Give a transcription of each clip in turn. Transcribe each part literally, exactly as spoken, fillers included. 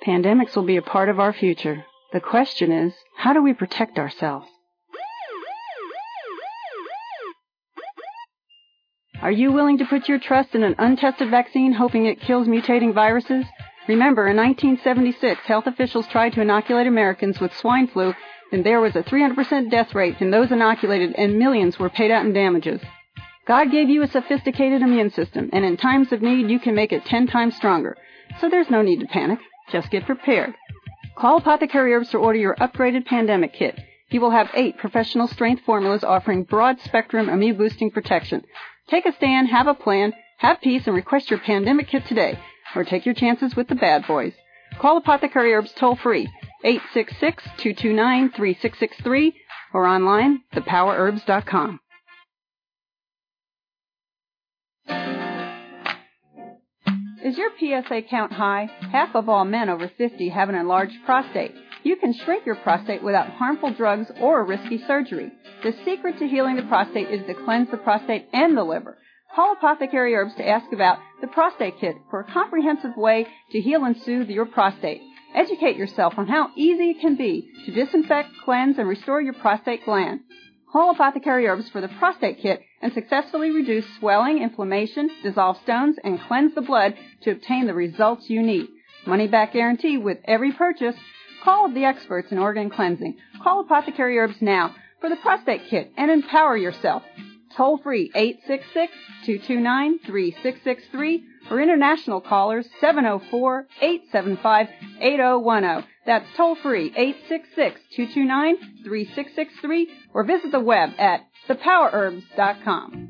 Pandemics will be a part of our future. The question is, how do we protect ourselves? Are you willing to put your trust in an untested vaccine hoping it kills mutating viruses? Remember, in nineteen seventy-six, health officials tried to inoculate Americans with swine flu, and there was a three hundred percent death rate in those inoculated, and millions were paid out in damages. God gave you a sophisticated immune system, and in times of need, you can make it ten times stronger. So there's no need to panic. Just get prepared. Call Apothecary Herbs to order your upgraded pandemic kit. You will have eight professional strength formulas offering broad-spectrum immune-boosting protection. Take a stand, have a plan, have peace, and request your pandemic kit today. Or take your chances with the bad boys. Call Apothecary Herbs toll-free, eight six six, two two nine, three six six three, or online, the power herbs dot com. Is your P S A count high? Half of all men over fifty have an enlarged prostate. You can shrink your prostate without harmful drugs or a risky surgery. The secret to healing the prostate is to cleanse the prostate and the liver. Call Apothecary Herbs to ask about the Prostate Kit for a comprehensive way to heal and soothe your prostate. Educate yourself on how easy it can be to disinfect, cleanse, and restore your prostate gland. Call Apothecary Herbs for the Prostate Kit and successfully reduce swelling, inflammation, dissolve stones, and cleanse the blood to obtain the results you need. Money-back guarantee with every purchase. Call the experts in organ cleansing. Call Apothecary Herbs now for the Prostate Kit and empower yourself. Toll-free eight six six, two two nine, three six six three or international callers seven oh four, eight seven five, eight oh one oh. That's toll-free eight six six, two two nine, three six six three or visit the web at the power herbs dot com.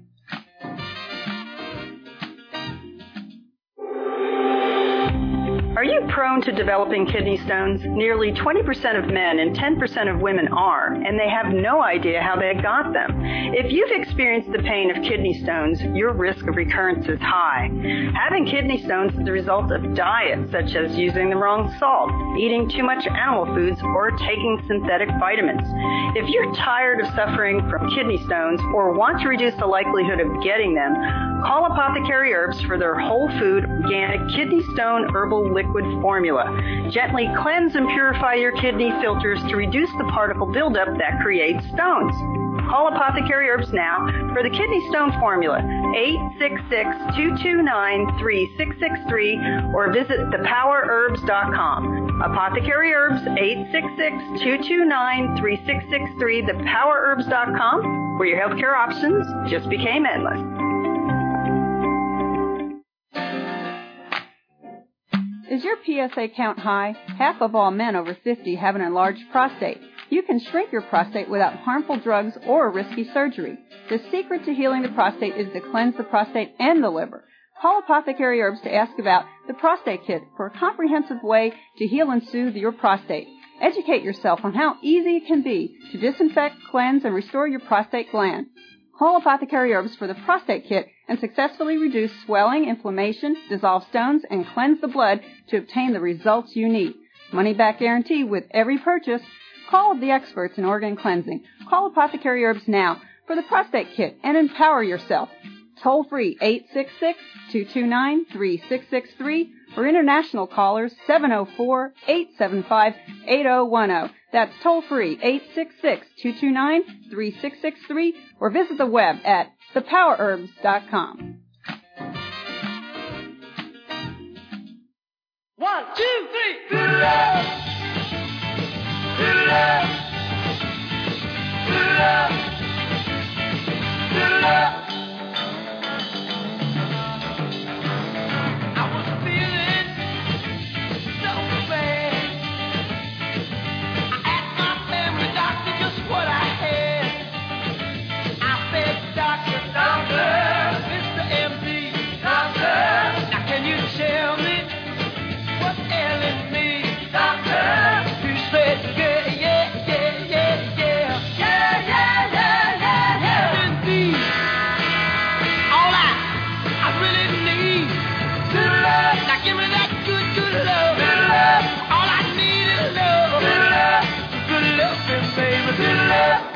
Are you prone to developing kidney stones? Nearly twenty percent of men and ten percent of women are, and they have no idea how they got them. If you've experienced the pain of kidney stones, your risk of recurrence is high. Having kidney stones is the result of diet, such as using the wrong salt, eating too much animal foods, or taking synthetic vitamins. If you're tired of suffering from kidney stones or want to reduce the likelihood of getting them, call Apothecary Herbs for their whole food, organic kidney stone herbal liquid formula. Gently cleanse and purify your kidney filters to reduce the particle buildup that creates stones. Call Apothecary Herbs now for the kidney stone formula, eight six six, two two nine, three six six three, or visit the power herbs dot com. Apothecary Herbs, eight six six, two two nine, three six six three, the power herbs dot com, where your healthcare options just became endless. Is your P S A count high? Half of all men over fifty have an enlarged prostate. You can shrink your prostate without harmful drugs or a risky surgery. The secret to healing the prostate is to cleanse the prostate and the liver. Call Apothecary Herbs to ask about the Prostate Kit for a comprehensive way to heal and soothe your prostate. Educate yourself on how easy it can be to disinfect, cleanse, and restore your prostate gland. Call Apothecary Herbs for the Prostate Kit and successfully reduce swelling, inflammation, dissolve stones, and cleanse the blood to obtain the results you need. Money-back guarantee with every purchase. Call the experts in organ cleansing. Call Apothecary Herbs now for the Prostate Kit and empower yourself. Toll-free eight six six, two two nine, three six six three or international callers seven oh four, eight seven five, eight oh one oh. That's toll-free eight six six, two two nine, three six six three or visit the web at the power herbs dot com. One, two, three. Good love. Good love. Good love. Good love. I was feeling so bad. I asked my family doctor just what I had. I said, Doctor, Doctor, Mister M D, Doctor, now can you tell me what's ailing me, Doctor? He said, yeah, yeah, yeah, yeah, yeah, yeah, yeah, yeah, yeah, yeah. Indeed, all I, I really need, good love. Now give me that good, good love, good love. All I need is love, good love, good love, baby, good love.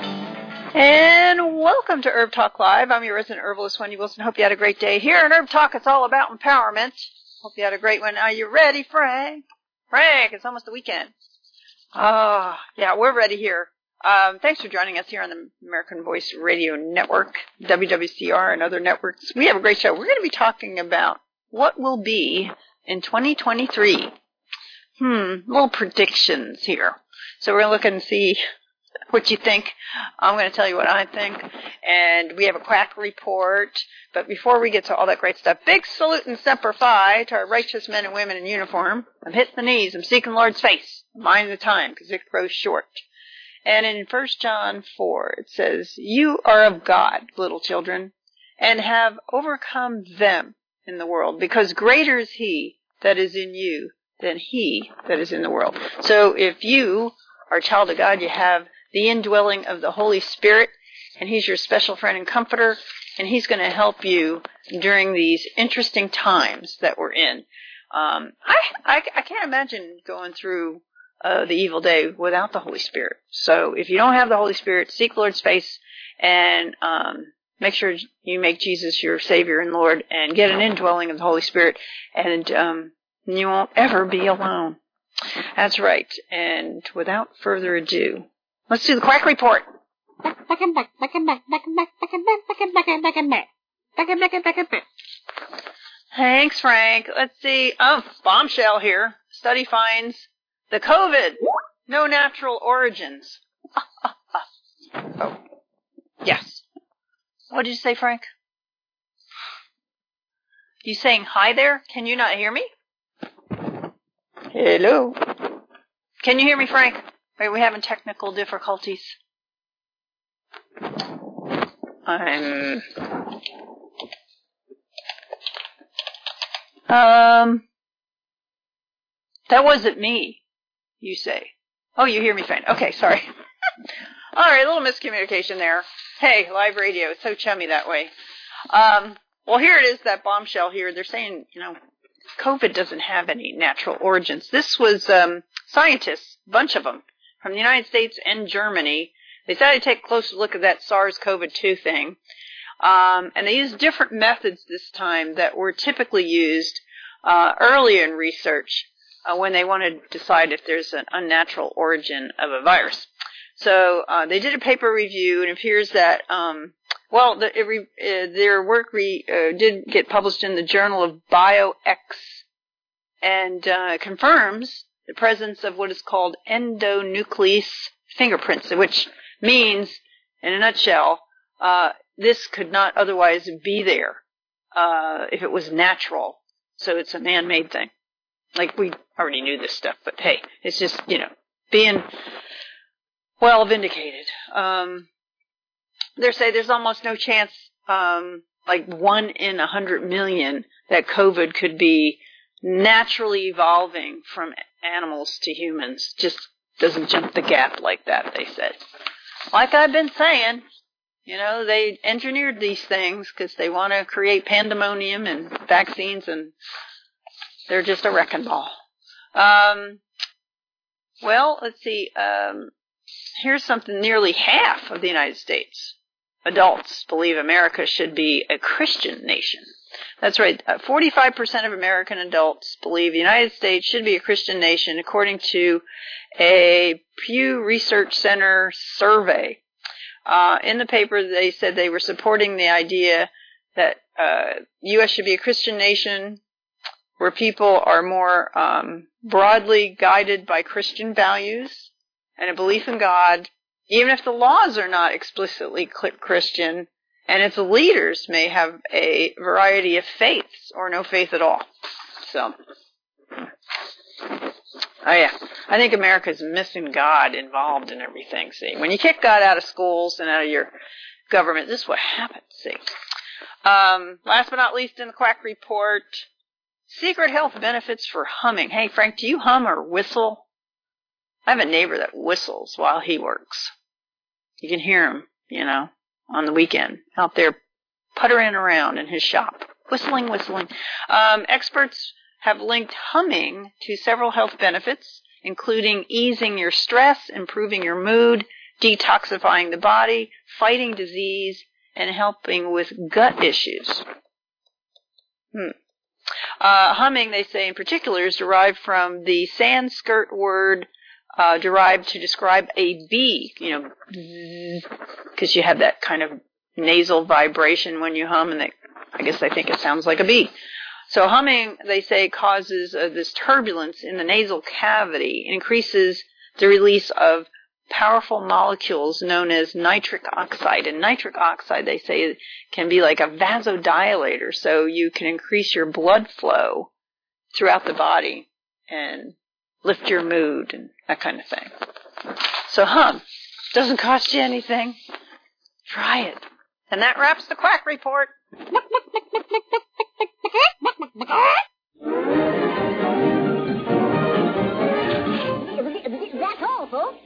And welcome to Herb Talk Live. I'm your resident herbalist, Wendy Wilson. Hope you had a great day. Here in Herb Talk, it's all about empowerment. Hope you had a great one. Are you ready, Frank? Frank, it's almost the weekend. Oh, yeah, we're ready here. Um, thanks for joining us here on the American Voice Radio Network, W W C R, and other networks. We have a great show. We're going to be talking about what will be in twenty twenty-three. Hmm, little predictions here. So we're going to look and see what you think. I'm going to tell you what I think. And we have a quack report. But before we get to all that great stuff, big salute and semper fi to our righteous men and women in uniform. I'm hitting the knees. I'm seeking the Lord's face. I'm minding the time because it grows short. And in First John four, it says, "You are of God, little children, and have overcome them in the world, because greater is he that is in you than he that is in the world." So if you are a child of God, you have the indwelling of the Holy Spirit, and he's your special friend and comforter, and he's going to help you during these interesting times that we're in. Um, I, I, I can't imagine going through uh, the evil day without the Holy Spirit. So if you don't have the Holy Spirit, seek the Lord's face and um, make sure you make Jesus your Savior and Lord and get an indwelling of the Holy Spirit, and um, you won't ever be alone. That's right. And without further ado, let's do the quack report. Thanks, Frank. Let's see. Oh, bombshell here. Study finds the COVID, no natural origins. Oh, yes. What did you say, Frank? You saying hi there? Can you not hear me? Hello. Can you hear me, Frank? Are we having technical difficulties? I'm... Um... That wasn't me, you say. Oh, you hear me fine. Okay, sorry. All right, a little miscommunication there. Hey, live radio, it's so chummy that way. Um, well, here it is, that bombshell here. They're saying, you know, COVID doesn't have any natural origins. This was um, scientists, a bunch of them, from the United States and Germany. They decided to take a closer look at that SARS-C o V two thing. Um, and they used different methods this time that were typically used uh, early in research uh, when they want to decide if there's an unnatural origin of a virus. So uh, they did a paper review, and it appears that, um, well, the, it re, uh, their work re, uh, did get published in the Journal of BioX, and uh, confirms the presence of what is called endonuclease fingerprints, which means, in a nutshell, uh, this could not otherwise be there uh, if it was natural. So it's a man-made thing. Like, we already knew this stuff, but hey, it's just, you know, being well vindicated. Um, they say there's almost no chance, um, like one in a hundred million, that COVID could be naturally evolving from animals to humans. Just doesn't jump the gap like that, they said. Like I've been saying, you know, they engineered these things because they want to create pandemonium and vaccines, and they're just a wrecking ball. Um, well, let's see. Um, here's something. Nearly half of the United States adults believe America should be a Christian nation. That's right. Uh, forty-five percent of American adults believe the United States should be a Christian nation, according to a Pew Research Center survey. Uh, in the paper, they said they were supporting the idea that uh, U S should be a Christian nation where people are more um, broadly guided by Christian values and a belief in God, even if the laws are not explicitly Christian, and its leaders may have a variety of faiths or no faith at all. So, oh yeah, I think America's missing God involved in everything. See, when you kick God out of schools and out of your government, this is what happens. See, um, last but not least, in the quack report, secret health benefits for humming. Hey, Frank, do you hum or whistle? I have a neighbor that whistles while he works. You can hear him, you know, on the weekend out there puttering around in his shop, whistling, whistling. Um, experts have linked humming to several health benefits, including easing your stress, improving your mood, detoxifying the body, fighting disease, and helping with gut issues. Hmm. Uh, humming, they say in particular, is derived from the Sanskrit word uh, derived to describe a bee, you know, because you have that kind of nasal vibration when you hum, and they, I guess they think it sounds like a bee. So humming, they say, causes uh, this turbulence in the nasal cavity, increases the release of powerful molecules known as nitric oxide. And nitric oxide, they say, can be like a vasodilator, so you can increase your blood flow throughout the body and lift your mood and that kind of thing. So hum. Doesn't cost you anything. Try it. And that wraps the Quack Report. That's all, folks.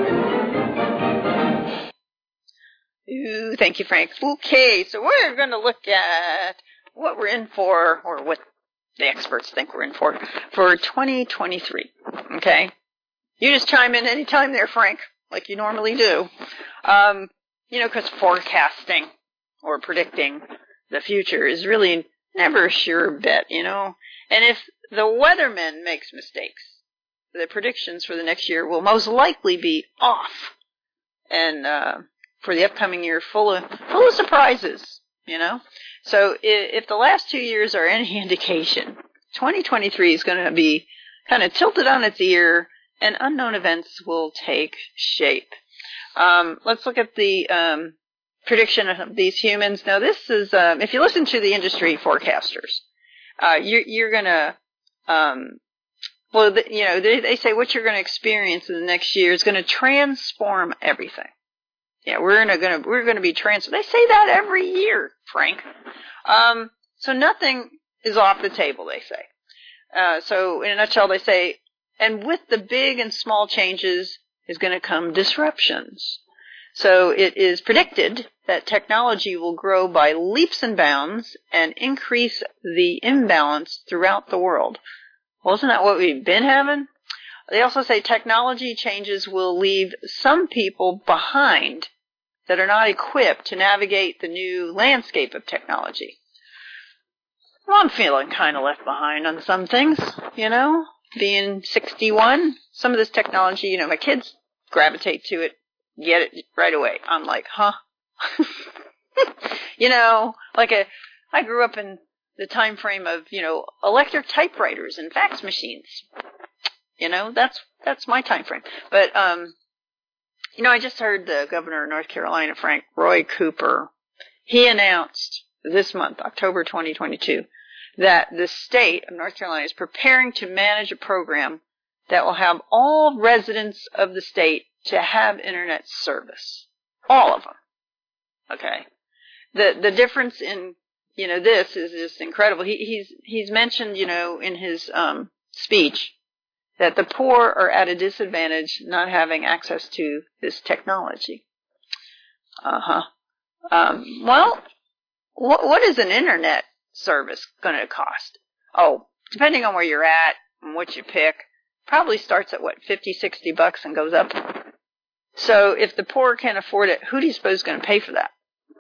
Ooh, thank you, Frank. Okay, so we're going to look at what we're in for, or what the experts think we're in for, for twenty twenty-three. Okay? You just chime in anytime there, Frank, like you normally do. Um, you know, because forecasting or predicting the future is really never a sure bet, you know? And if the weatherman makes mistakes, the predictions for the next year will most likely be off. And, uh, for the upcoming year, full of, full of surprises, you know? So if, if the last two years are any indication, twenty twenty-three is going to be kind of tilted on its ear, and unknown events will take shape. Um, let's look at the, um, prediction of these humans. Now, this is, um, if you listen to the industry forecasters, uh, you're, you're going to, um, well, the, you know, they, they say what you're going to experience in the next year is going to transform everything. Yeah, we're gonna, gonna we're going to be transformed. They say that every year, Frank. Um, so nothing is off the table, they say. Uh, so in a nutshell, they say, and with the big and small changes is going to come disruptions. So it is predicted that technology will grow by leaps and bounds and increase the imbalance throughout the world. Well, isn't that what we've been having? They also say technology changes will leave some people behind that are not equipped to navigate the new landscape of technology. Well, I'm feeling kind of left behind on some things, you know, being sixty-one. Some of this technology, you know, my kids gravitate to it, get it right away. I'm like, huh? You know, like a, I grew up in the time frame of, you know, electric typewriters and fax machines. You know, that's that's my time frame. But, um, you know, I just heard the governor of North Carolina, Frank Roy Cooper, he announced this month, October twenty twenty-two, that the state of North Carolina is preparing to manage a program that will have all residents of the state to have internet service. All of them. Okay. The the difference in, you know, this is just incredible. He, he's he's mentioned, you know, in his um, speech that the poor are at a disadvantage not having access to this technology. Uh-huh. Um, well, what what is an internet service going to cost? Oh, depending on where you're at and what you pick, probably starts at what, fifty, sixty bucks and goes up. So if the poor can't afford it, who do you suppose is going to pay for that?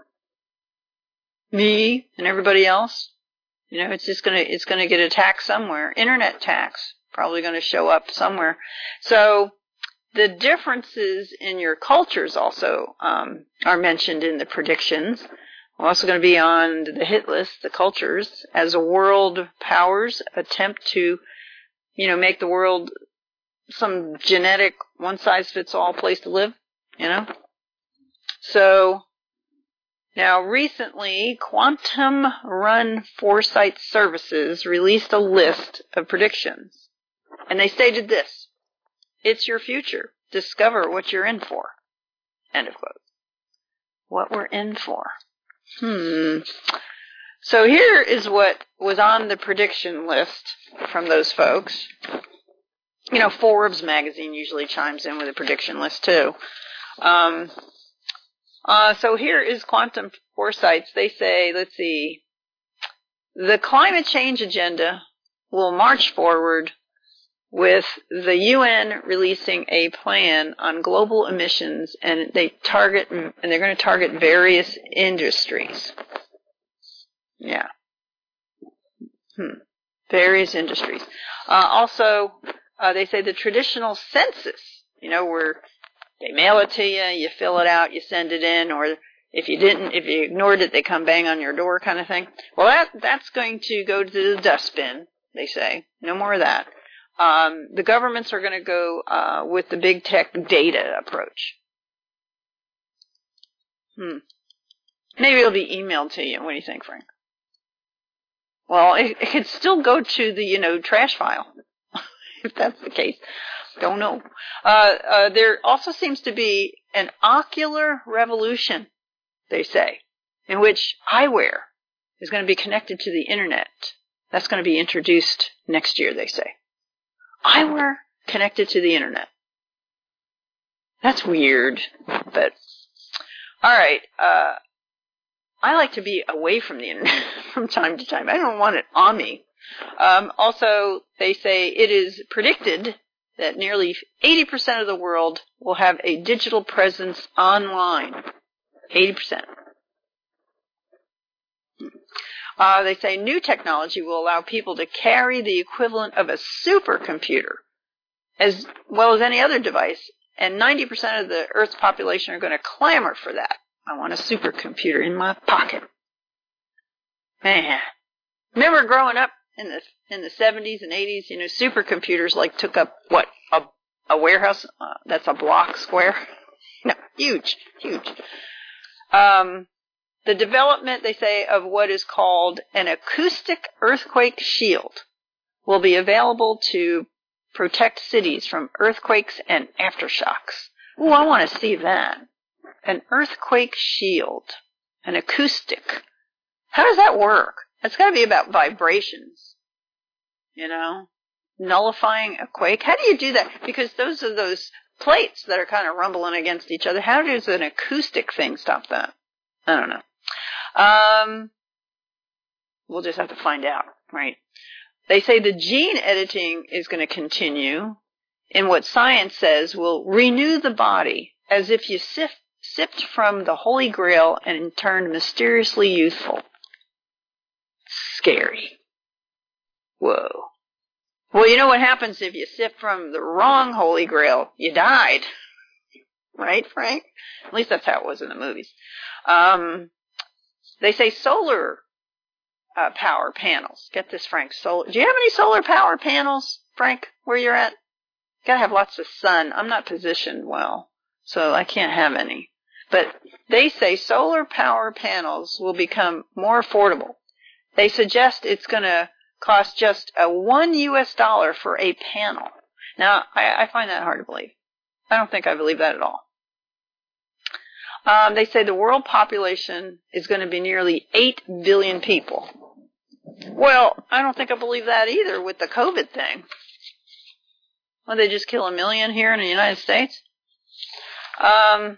Me and everybody else? You know, it's just going to, it's going to get a tax somewhere. Internet tax, probably going to show up somewhere. So the differences in your cultures also um, are mentioned in the predictions. We're also going to be on the hit list, the cultures, as a world powers attempt to, you know, make the world some genetic one-size-fits-all place to live, you know? So, now recently, Quantum Run Foresight Services released a list of predictions. And they stated this: it's your future. Discover what you're in for. End of quote. What we're in for. Hmm. So here is what was on the prediction list from those folks. You know, Forbes magazine usually chimes in with a prediction list too. Um, uh, so here is Quantum Foresight's. They say, let's see, the climate change agenda will march forward with the U N releasing a plan on global emissions, and they target, and they're going to target various industries. Yeah. Hmm. Various industries. Uh, also, uh, they say the traditional census, you know, where they mail it to you, you fill it out, you send it in, or if you didn't, if you ignored it, they come bang on your door kind of thing. Well, that that's going to go to the dustbin, they say. No more of that. Um, the governments are going to go uh, with the big tech data approach. Hmm. Maybe it'll be emailed to you. What do you think, Frank? Well, it, it could still go to the, you know, trash file, if that's the case. Don't know. Uh, uh, there also seems to be an ocular revolution, they say, in which eyewear is going to be connected to the internet. That's going to be introduced next year, they say. Eyewear connected to the internet. That's weird, but all right. Uh, I like to be away from the internet from time to time. I don't want it on me. Um, also, they say it is predicted that nearly eighty percent of the world will have a digital presence online. eighty percent. Uh, they say new technology will allow people to carry the equivalent of a supercomputer as well as any other device, and ninety percent of the Earth's population are going to clamor for that. I want a supercomputer in my pocket. Man. Remember growing up in the in the seventies and eighties, you know, supercomputers like took up, what, a, a warehouse uh, that's a block square? No, huge, huge. Um, the development, they say, of what is called an acoustic earthquake shield will be available to protect cities from earthquakes and aftershocks. Ooh, I want to see that. An earthquake shield. An acoustic. How does that work? It's got to be about vibrations. You know? Nullifying a quake. How do you do that? Because those are those plates that are kind of rumbling against each other. How does an acoustic thing stop that? I don't know. Um, we'll just have to find out, right? They say the gene editing is going to continue in what science says will renew the body as if you sift, sipped from the Holy Grail and turned mysteriously youthful. Scary. Whoa. Well, you know what happens if you sip from the wrong Holy Grail? You died. Right, Frank? At least that's how it was in the movies. Um, they say solar uh, power panels. Get this, Frank. Solar. Do you have any solar power panels, Frank, where you're at? Gotta have lots of sun. I'm not positioned well, so I can't have any. But they say solar power panels will become more affordable. They suggest it's going to cost just a one U S dollar for a panel. Now, I, I find that hard to believe. I don't think I believe that at all. Um, they say the world population is going to be nearly eight billion people. Well, I don't think I believe that either with the COVID thing. Well, they just kill a million here in the United States? Um,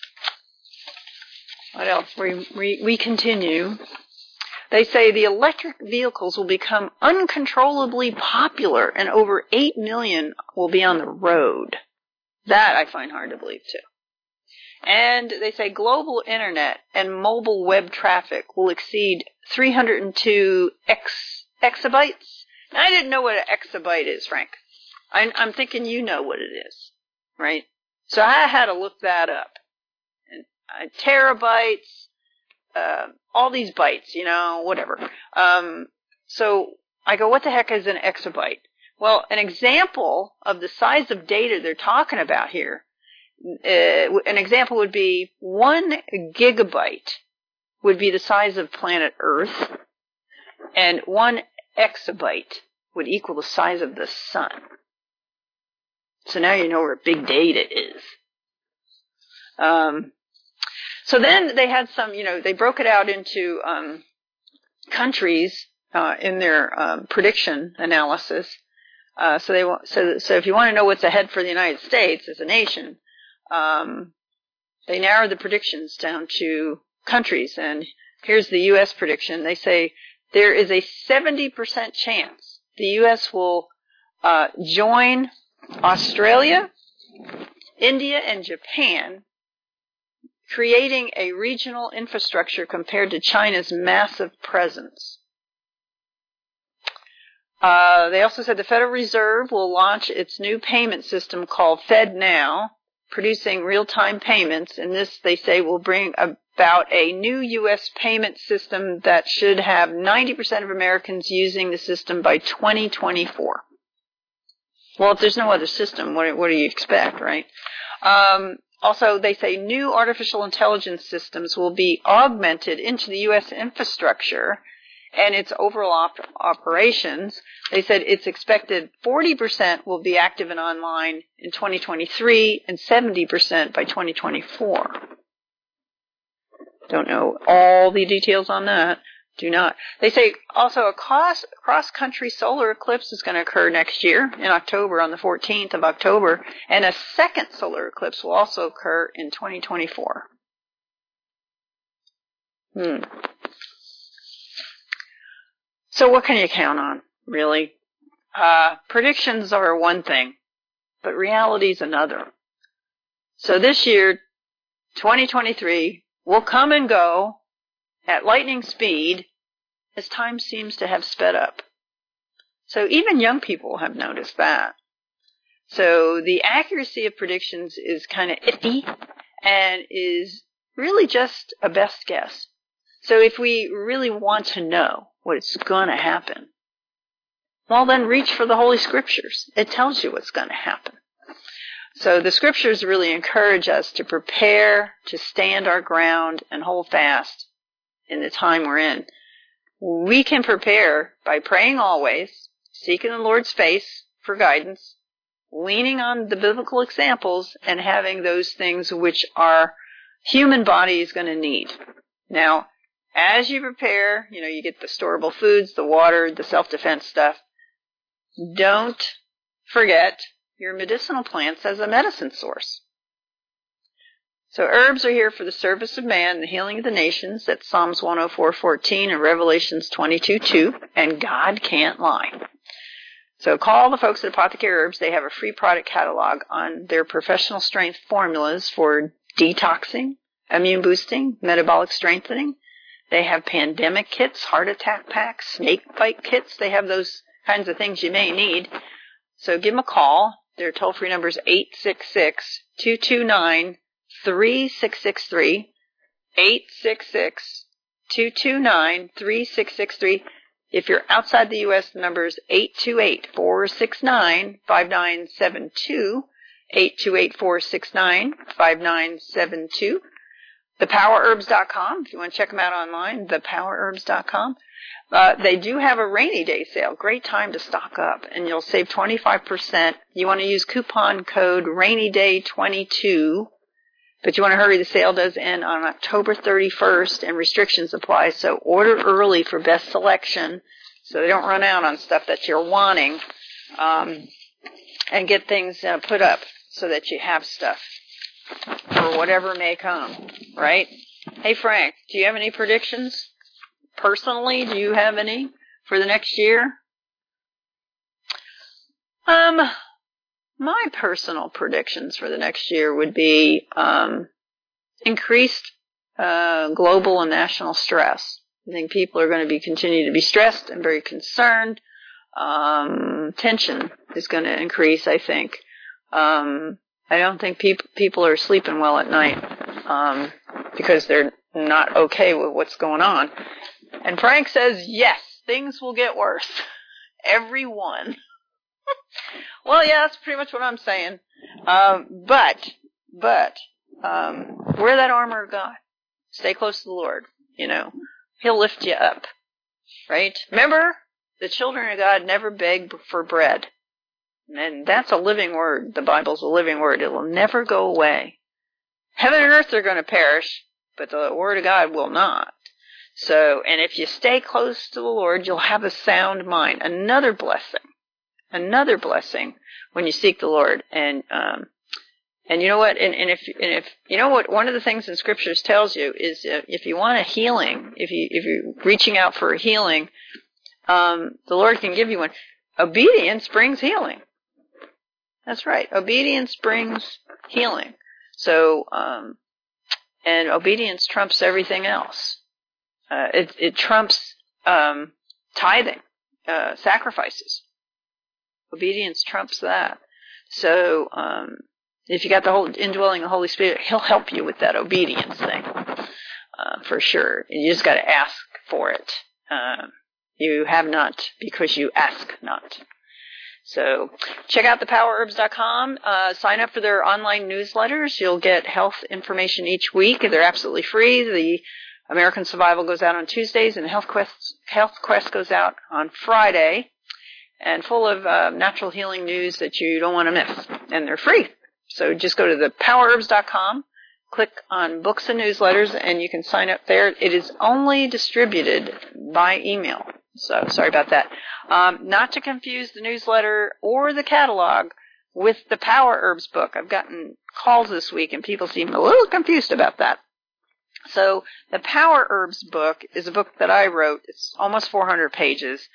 what else? We, we, we continue. They say the electric vehicles will become uncontrollably popular and over eight million will be on the road. That I find hard to believe, too. And they say global internet and mobile web traffic will exceed three hundred two ex, exabytes. Now, I didn't know what an exabyte is, Frank. I, I'm thinking you know what it is, right? So I had to look that up. And, uh, terabytes, uh, all these bytes, you know, whatever. Um, so I go, what the heck is an exabyte? Well, an example of the size of data they're talking about here, uh, an example would be one gigabyte would be the size of planet Earth, and one exabyte would equal the size of the sun. So now you know where big data is. Um, so then they had some, you know, they broke it out into um, countries uh, in their um, prediction analysis. Uh, so they so so if you want to know what's ahead for the United States as a nation, um, they narrowed the predictions down to countries. And here's the U S prediction. They say there is a seventy percent chance the U S will uh, join Australia, India, and Japan, creating a regional infrastructure compared to China's massive presence. Uh, they also said the Federal Reserve will launch its new payment system called FedNow, producing real-time payments, and this, they say, will bring about a new U S payment system that should have ninety percent of Americans using the system by twenty twenty-four. Well, if there's no other system, what, what do you expect, right? Um, also, they say new artificial intelligence systems will be augmented into the U S infrastructure and its overall op- operations. They said it's expected forty percent will be active and online in twenty twenty-three and seventy percent by twenty twenty-four. Don't know all the details on that. Do not. They say also a cross, cross-country solar eclipse is going to occur next year in October, on the fourteenth of October, and a second solar eclipse will also occur in twenty twenty-four. Hmm. So what can you count on, really? Uh, predictions are one thing, but reality is another. So this year, twenty twenty-three, will come and go at lightning speed as time seems to have sped up. So even young people have noticed that. So the accuracy of predictions is kind of iffy and is really just a best guess. So if we really want to know what's going to happen, well, then reach for the Holy Scriptures. It tells you what's going to happen. So the Scriptures really encourage us to prepare, to stand our ground, and hold fast in the time we're in. We can prepare by praying always, seeking the Lord's face for guidance, leaning on the biblical examples, and having those things which our human body is going to need. Now, as you prepare, you know, you get the storable foods, the water, the self-defense stuff. Don't forget your medicinal plants as a medicine source. So herbs are here for the service of man, the healing of the nations. That's Psalms one oh four fourteen and Revelations twenty-two two. And God can't lie. So call the folks at Apothecary Herbs. They have a free product catalog on their professional strength formulas for detoxing, immune boosting, metabolic strengthening. They have pandemic kits, heart attack packs, snake bite kits. They have those kinds of things you may need. So give them a call. Their toll-free number is eight six six, two two nine, three six six three, eight six six, two two nine, three six six three. If you're outside the U S, the number is eight two eight, four six nine, five nine seven two, eight two eight, four six nine, five nine seven two. the power herbs dot com, if you want to check them out online, the power herbs dot com. Uh, they do have a rainy day sale. Great time to stock up, and you'll save twenty-five percent. You want to use coupon code rainy day twenty-two, but you want to hurry. The sale does end on October thirty-first, and restrictions apply. So order early for best selection so they don't run out on stuff that you're wanting, um, and get things uh, put up so that you have stuff for whatever may come, right? Hey, Frank, do you have any predictions? Personally, do you have any for the next year? Um, my personal predictions for the next year would be um, increased uh, global and national stress. I think people are going to be continue to be stressed and very concerned. Um, tension is going to increase, I think. Um, I don't think people people are sleeping well at night um, because they're not okay with what's going on. And Frank says, yes, things will get worse. Everyone. Well, yeah, that's pretty much what I'm saying. Um, but, but, um, wear that armor of God. Stay close to the Lord. You know, He'll lift you up. Right? Remember, the children of God never beg for bread. And that's a living word. The Bible's a living word. It will never go away. Heaven and earth are going to perish, but the Word of God will not. So, and if you stay close to the Lord, you'll have a sound mind. Another blessing. Another blessing when you seek the Lord. And, um, and you know what? And, and if, and if, you know what, one of the things in Scriptures tells you is uh, if you want a healing, if you, if you're reaching out for a healing, um, the Lord can give you one. Obedience brings healing. That's right. Obedience brings healing. So, um, and obedience trumps everything else. Uh, it, it trumps um, tithing. uh, sacrifices. Obedience trumps that. So um, if you got the whole indwelling of the Holy Spirit, He'll help you with that obedience thing uh, for sure. You just got to ask for it. Uh, you have not because you ask not. So check out the power herbs dot com. Uh, sign up for their online newsletters. You'll get health information each week. They're absolutely free. The American Survival goes out on Tuesdays, and Health Quest, Health Quest goes out on Friday, and full of uh, natural healing news that you don't want to miss. And they're free. So just go to the power herbs dot com, click on books and newsletters, and you can sign up there. It is only distributed by email. So sorry about that. Um, not to confuse the newsletter or the catalog with the Power Herbs book. I've gotten calls this week, and people seem a little confused about that. So the Power Herbs book is a book that I wrote. It's almost four hundred pages,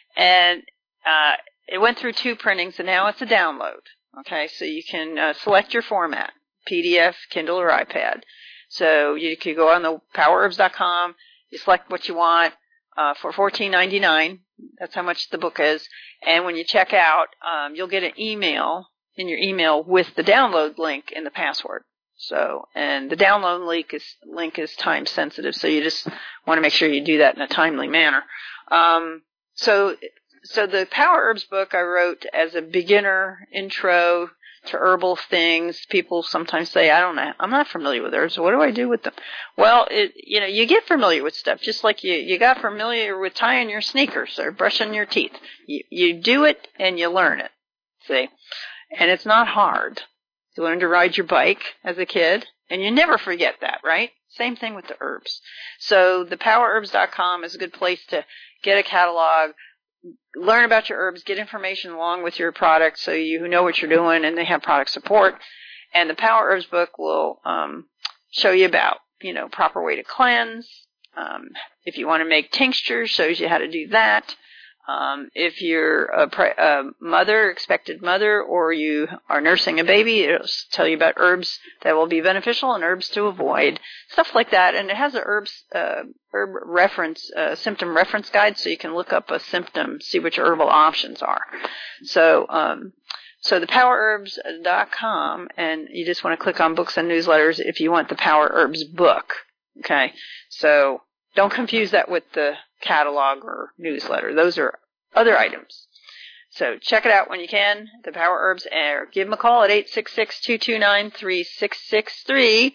and uh, it went through two printings, and now it's a download. Okay, so you can uh, select your format, P D F, Kindle, or iPad. So you could go on the power herbs dot com, you select what you want uh, for fourteen ninety-nine. That's how much the book is. And when you check out, um, you'll get an email in your email with the download link and the password. So, and the download link is link is time sensitive, so you just want to make sure you do that in a timely manner. Um, so. So the Power Herbs book I wrote as a beginner intro to herbal things. People sometimes say, I don't know, I'm not familiar with herbs. What do I do with them? Well, it, you know, you get familiar with stuff, just like you, you got familiar with tying your sneakers or brushing your teeth. You, you do it and you learn it, see? And it's not hard. You learn to ride your bike as a kid, and you never forget that, right? Same thing with the herbs. So the power herbs dot com is a good place to get a catalog, learn about your herbs, get information along with your product so you know what you're doing, and they have product support. And the Power Herbs book will um, show you about, you know, proper way to cleanse. Um, if you want to make tinctures, shows you how to do that. Um, if you're a, pre- a mother, expected mother, or you are nursing a baby, it'll tell you about herbs that will be beneficial and herbs to avoid, stuff like that. And it has a herbs uh, herb reference, uh, symptom reference guide, so you can look up a symptom, see what your herbal options are. So, um, so the power herbs dot com, and you just want to click on books and newsletters if you want the Power Herbs book. Okay, so don't confuse that with the catalog or newsletter. Those are other items. So check it out when you can, the Power Herbs, or give them a call at eight six six, two two nine, three six six three.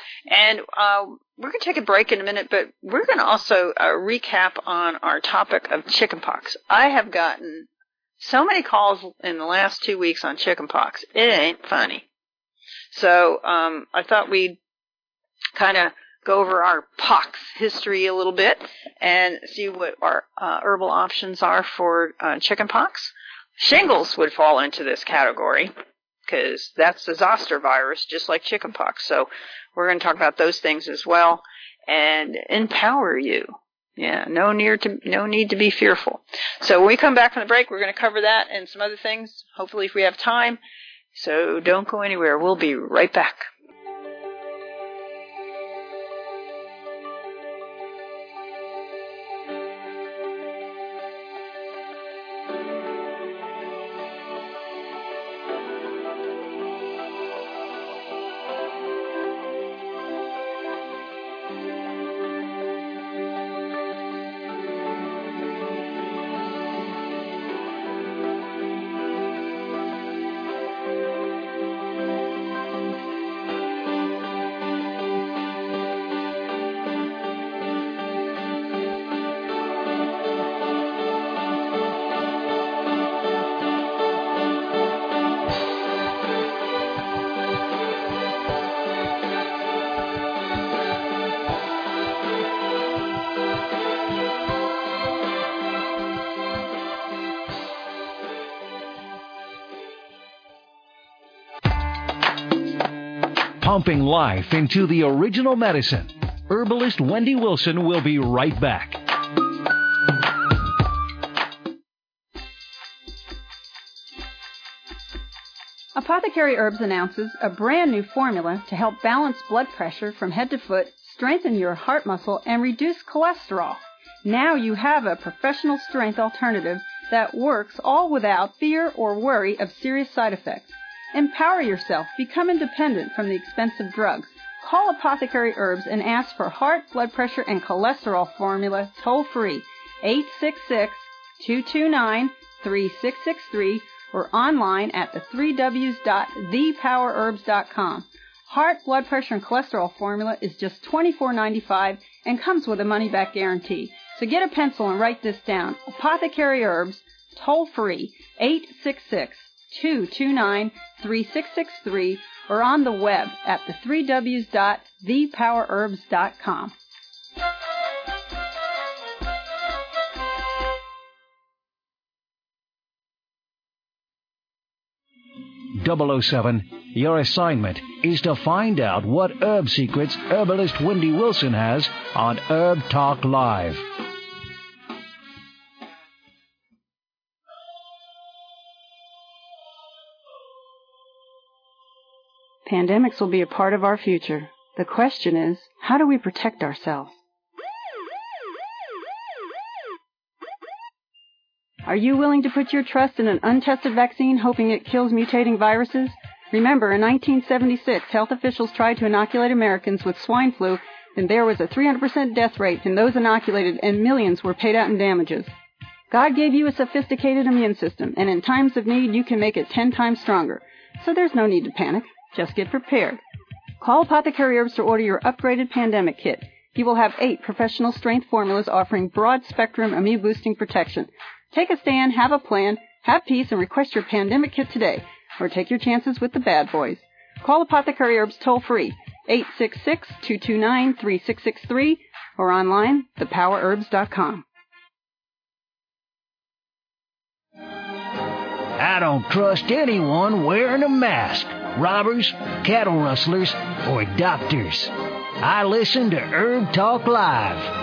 And uh, we're going to take a break in a minute, but we're going to also uh, recap on our topic of chickenpox. I have gotten so many calls in the last two weeks on chickenpox. It ain't funny. So um, I thought we'd kind of go over our pox history a little bit and see what our uh, herbal options are for uh, chickenpox. Shingles would fall into this category because that's the zoster virus, just like chickenpox. So we're going to talk about those things as well and empower you. Yeah, no need to no need to be fearful. So when we come back from the break, we're going to cover that and some other things, hopefully if we have time. So don't go anywhere. We'll be right back. Pumping life into the original medicine. Herbalist Wendy Wilson will be right back. Apothecary Herbs announces a brand new formula to help balance blood pressure from head to foot, strengthen your heart muscle, and reduce cholesterol. Now you have a professional strength alternative that works all without fear or worry of serious side effects. Empower yourself. Become independent from the expensive drugs. Call Apothecary Herbs and ask for heart, blood pressure, and cholesterol formula toll-free, eight six six, two two nine, three six six three, or online at the three W's dot the power herbs dot com. Heart, blood pressure, and cholesterol formula is just twenty-four ninety-five and comes with a money-back guarantee. So get a pencil and write this down. Apothecary Herbs, toll-free, eight six six, two two nine, three six six three, or on the web at the three W's dot the power herbs dot com. double oh seven, your assignment is to find out what herb secrets herbalist Wendy Wilson has on Herb Talk Live. Pandemics will be a part of our future. The question is, how do we protect ourselves? Are you willing to put your trust in an untested vaccine hoping it kills mutating viruses? Remember, in nineteen seventy-six, health officials tried to inoculate Americans with swine flu, and there was a three hundred percent death rate in those inoculated, and millions were paid out in damages. God gave you a sophisticated immune system, and in times of need, you can make it ten times stronger. So there's no need to panic. Just get prepared. Call Apothecary Herbs to order your upgraded pandemic kit. You will have eight professional strength formulas offering broad-spectrum immune-boosting protection. Take a stand, have a plan, have peace, and request your pandemic kit today. Or take your chances with the bad boys. Call Apothecary Herbs toll-free, eight six six, two two nine, three six six three, or online, the power herbs dot com. I don't trust anyone wearing a mask. Robbers, cattle rustlers, or doctors. I listen to Herb Talk Live.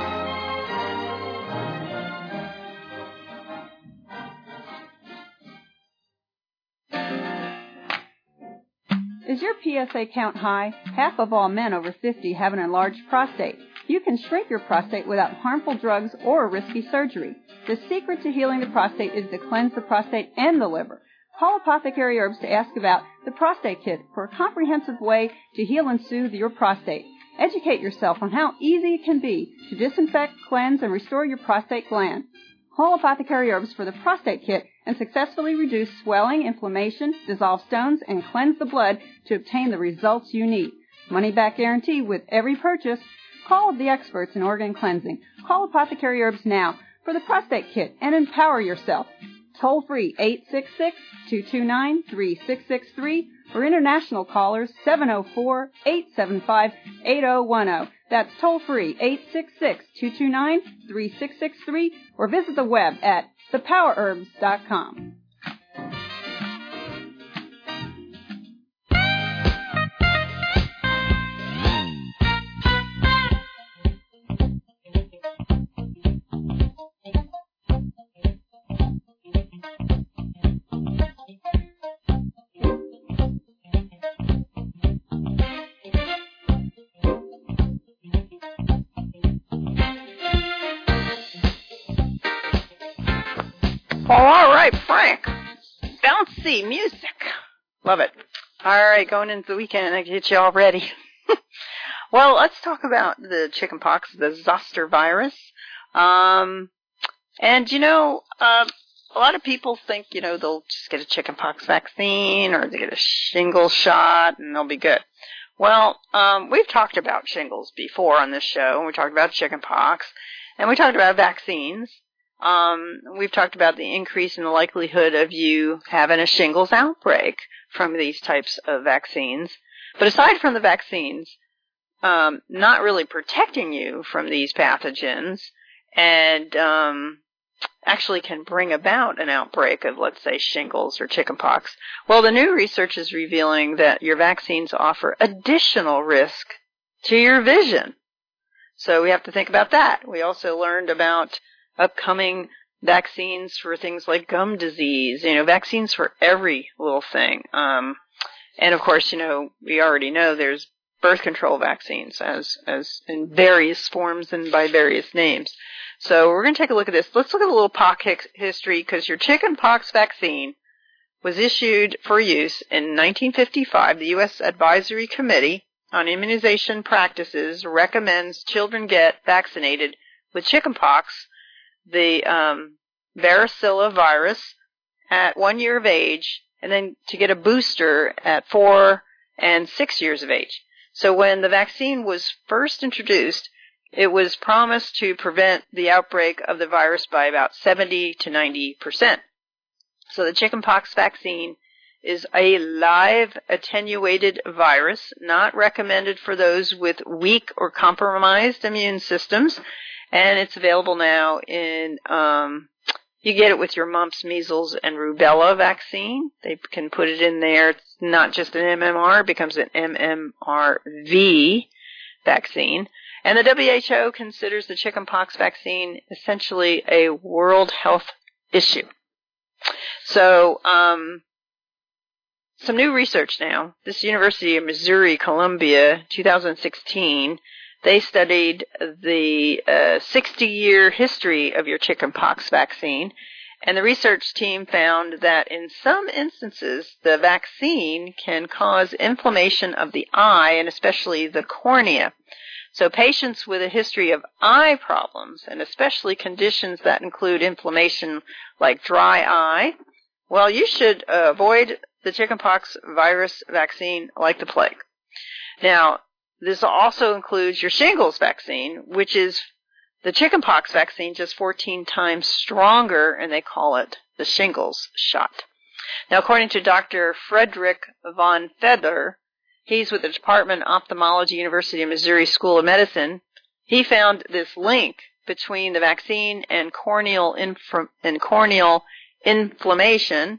Is your P S A count high? Half of all men over fifty have an enlarged prostate. You can shrink your prostate without harmful drugs or risky surgery. The secret to healing the prostate is to cleanse the prostate and the liver. Call Apothecary Herbs to ask about the Prostate Kit for a comprehensive way to heal and soothe your prostate. Educate yourself on how easy it can be to disinfect, cleanse, and restore your prostate gland. Call Apothecary Herbs for the Prostate Kit and successfully reduce swelling, inflammation, dissolve stones, and cleanse the blood to obtain the results you need. Money-back guarantee with every purchase. Call the experts in organ cleansing. Call Apothecary Herbs now for the Prostate Kit and empower yourself. Toll-free, eight six six, two two nine, three six six three, or international callers, seven oh four, eight seven five, eight oh one oh. That's toll-free, eight six six, two two nine, three six six three, or visit the web at the power herbs dot com. All right, Frank. Bouncy music. Love it. All right, going into the weekend, I get you all ready. Well, let's talk about the chickenpox, the zoster virus. Um, and, you know, uh, a lot of people think, you know, they'll just get a chickenpox vaccine or they get a shingles shot and they'll be good. Well, um, we've talked about shingles before on this show. We talked about chickenpox, and we talked about vaccines. Um, we've talked about the increase in the likelihood of you having a shingles outbreak from these types of vaccines. But aside from the vaccines, um, not really protecting you from these pathogens and um, actually can bring about an outbreak of, let's say, shingles or chickenpox. Well, the new research is revealing that your vaccines offer additional risk to your vision. So we have to think about that. We also learned about upcoming vaccines for things like gum disease, you know, vaccines for every little thing. Um, and of course, you know, we already know there's birth control vaccines as, as in various forms and by various names. So we're going to take a look at this. Let's look at a little pox history, because your chickenpox vaccine was issued for use in nineteen fifty-five. The U S Advisory Committee on Immunization Practices recommends children get vaccinated with chickenpox, the um, varicella virus, at one year of age, and then to get a booster at four and six years of age. So when the vaccine was first introduced, it was promised to prevent the outbreak of the virus by about seventy to ninety percent. So the chickenpox vaccine is a live attenuated virus, not recommended for those with weak or compromised immune systems, and it's available now in, um, you get it with your mumps, measles, and rubella vaccine. They can put it in there. It's not just an M M R, it becomes an M M R V vaccine. And the W H O considers the chickenpox vaccine essentially a world health issue. So, um, some new research now. This University of Missouri, Columbia, two thousand sixteen, they studied the uh, sixty-year history of your chickenpox vaccine, and the research team found that in some instances, the vaccine can cause inflammation of the eye, and especially the cornea. So patients with a history of eye problems, and especially conditions that include inflammation like dry eye, well, you should uh, avoid the chickenpox virus vaccine like the plague. Now, this also includes your shingles vaccine, which is the chickenpox vaccine just fourteen times stronger, and they call it the shingles shot. Now, according to Doctor Frederick von Feder, he's with the Department of Ophthalmology, University of Missouri School of Medicine, he found this link between the vaccine and corneal inf- and corneal inflammation,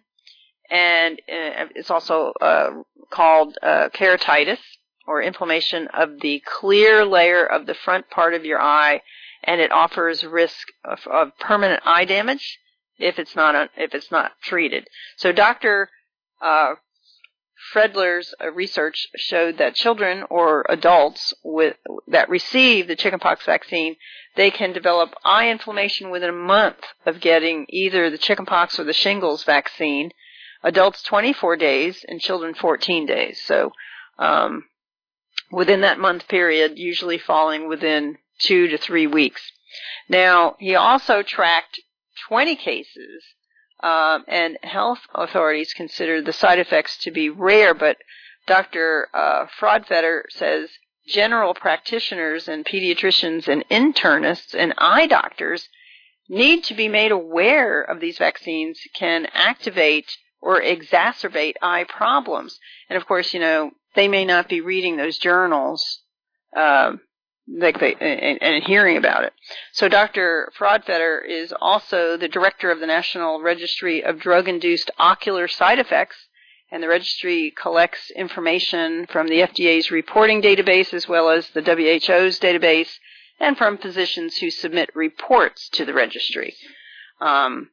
and uh, it's also uh, called uh, keratitis, or inflammation of the clear layer of the front part of your eye, and it offers risk of, of permanent eye damage if it's not uh, if it's not treated. So Doctor Uh, Fredler's uh, research showed that children or adults with that receive the chickenpox vaccine, they can develop eye inflammation within a month of getting either the chickenpox or the shingles vaccine. Adults twenty-four days and children fourteen days. So um, within that month period, usually falling within two to three weeks. Now, he also tracked twenty cases, um, and health authorities consider the side effects to be rare, but Doctor Uh, Frodfeder says general practitioners and pediatricians and internists and eye doctors need to be made aware of these vaccines can activate or exacerbate eye problems. And of course, you know, they may not be reading those journals, um, like they, and, and hearing about it. So Doctor Frodfeder is also the director of the National Registry of Drug-Induced Ocular Side Effects, and the registry collects information from the F D A's reporting database as well as the W H O's database, and from physicians who submit reports to the registry. Um,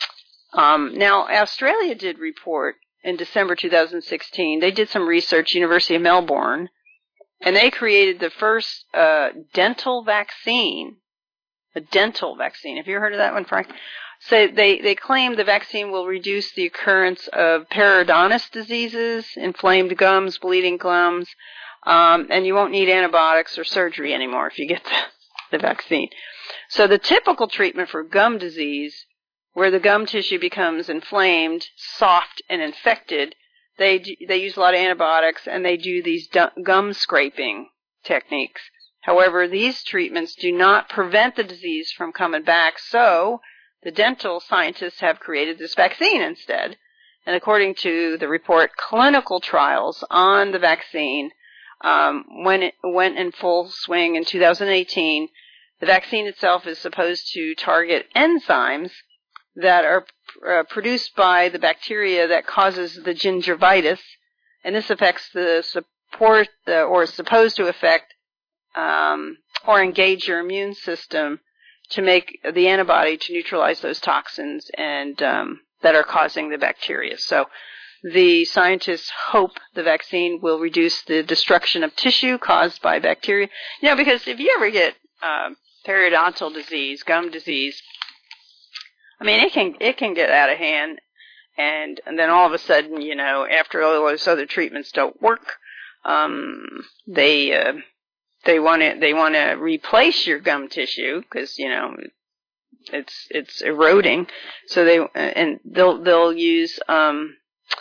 um, now, Australia did report in December two thousand sixteen. They did some research, University of Melbourne, and they created the first uh, dental vaccine, a dental vaccine. Have you heard of that one, Frank? So they, they claim the vaccine will reduce the occurrence of periodontal diseases, inflamed gums, bleeding gums, um, and you won't need antibiotics or surgery anymore if you get the, the vaccine. So the typical treatment for gum disease, where the gum tissue becomes inflamed, soft, and infected, they do, they use a lot of antibiotics, and they do these gum scraping techniques. However, these treatments do not prevent the disease from coming back, so the dental scientists have created this vaccine instead. And according to the report, clinical trials on the vaccine, um, when it went in full swing in two thousand eighteen, the vaccine itself is supposed to target enzymes that are uh, produced by the bacteria that causes the gingivitis, and this affects the support, uh, or is supposed to affect um, or engage your immune system to make the antibody to neutralize those toxins and um, that are causing the bacteria. So the scientists hope the vaccine will reduce the destruction of tissue caused by bacteria. You know, because if you ever get uh, periodontal disease, gum disease, I mean, it can it can get out of hand, and, and then all of a sudden, you know, after all those other treatments don't work, um, they uh, they want to they want to replace your gum tissue because you know it's it's eroding, so they and they'll they'll use um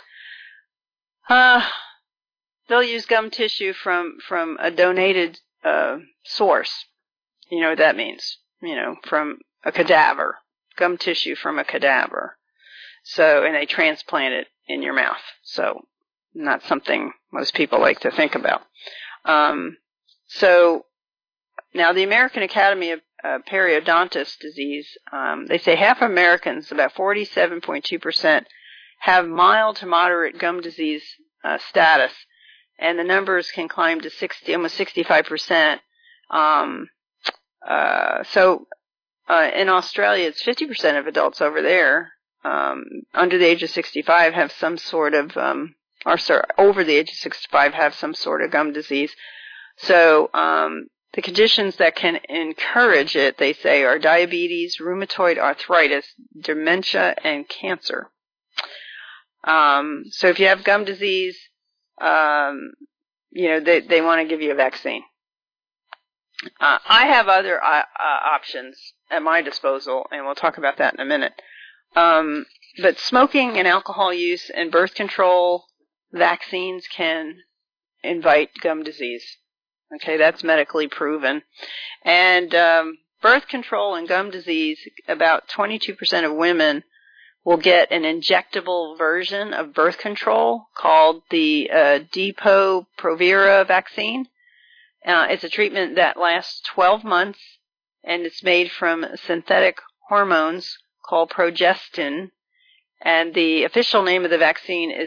uh they'll use gum tissue from from a donated uh source. You know what that means? You know, from a cadaver. Gum tissue from a cadaver. So, and they transplant it in your mouth. So, not something most people like to think about. Um, so, now the American Academy of uh, Periodontitis Disease, um, they say half Americans, about forty-seven point two percent, have mild to moderate gum disease uh, status, and the numbers can climb to sixty, almost sixty-five percent. Um, uh, so, Uh, in Australia, it's fifty percent of adults over there um, under the age of sixty-five have some sort of, um, or sorry, over the age of sixty-five have some sort of gum disease. So um, the conditions that can encourage it, they say, are diabetes, rheumatoid arthritis, dementia, and cancer. Um, so if you have gum disease, um, you know, they, they want to give you a vaccine. Uh, I have other uh, uh, options at my disposal, and we'll talk about that in a minute. Um, but smoking and alcohol use and birth control vaccines can invite gum disease. Okay, that's medically proven. And um, birth control and gum disease, about twenty-two percent of women will get an injectable version of birth control called the uh, Depo-Provera vaccine. Uh, it's a treatment that lasts twelve months, and it's made from synthetic hormones called progestin. And the official name of the vaccine is